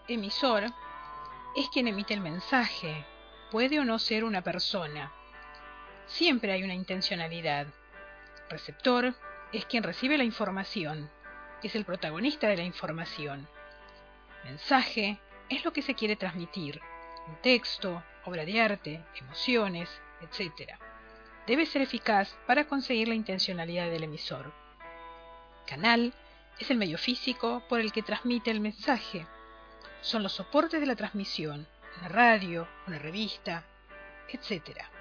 Emisor es quien emite el mensaje. Puede o no ser una persona. Siempre hay una intencionalidad. Receptor es quien recibe la información. Es el protagonista de la información. Mensaje es lo que se quiere transmitir. Un texto, obra de arte, emociones, etc. Debe ser eficaz para conseguir la intencionalidad del emisor. Canal es el medio físico por el que transmite el mensaje. Son los soportes de la transmisión, una radio, una revista, etc.